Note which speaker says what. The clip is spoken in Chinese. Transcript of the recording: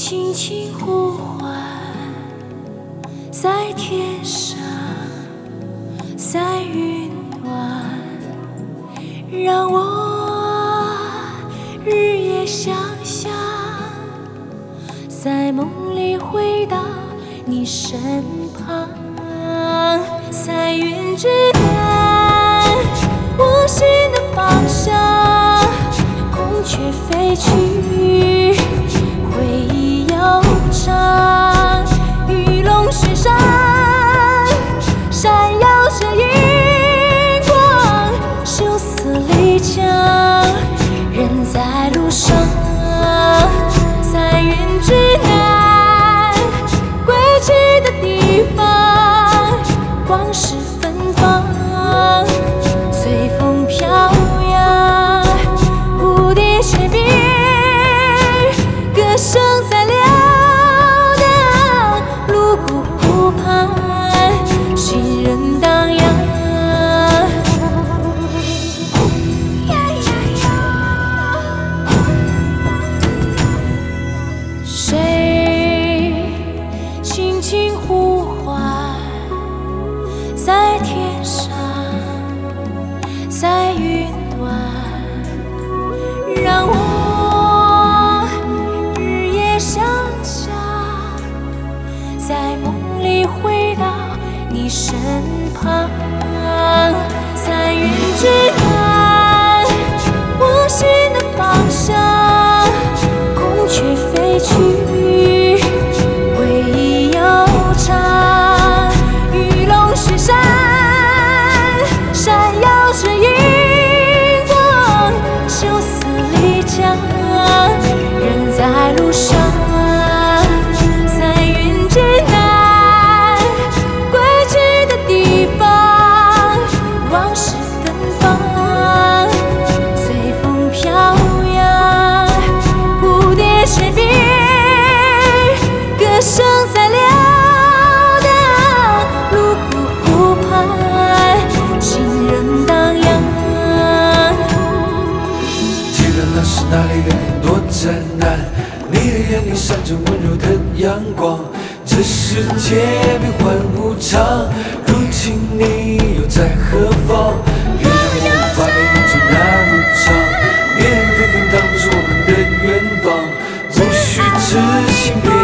Speaker 1: 轻轻呼唤，在天上，在云端，让我日夜想象，在梦里回到你身旁，在云之南，我心的方向，孔雀飞去，回忆悠长，玉龙雪山，闪耀着荧光，羞涩离江，人在路上，在云之南，归去的地方，光是芬芳，随风飘扬，蝴蝶雀鸣，歌声在撩荡，泸沽湖畔，行人荡漾。谁轻轻呼唤，在天上，在云端，让我日夜想象，在梦里回到你身旁，在云之南，我心的方向，孔雀飞去，回忆悠长，玉龙雪山，闪耀着荧光，羞涩离江，人在路上，在云之南，归去的地方，往事芬芳，随风飘扬，蝴蝶雀鸣，歌声在撩荡，泸沽湖畔，行人荡漾。
Speaker 2: 记得那是哪里的云朵湛蓝，你的眼里闪着温柔的阳光。这世界变幻无常，如今你又在何方？原谅我无法被你走那么长，年月纷纷挡不住我们的远方。不虚此行。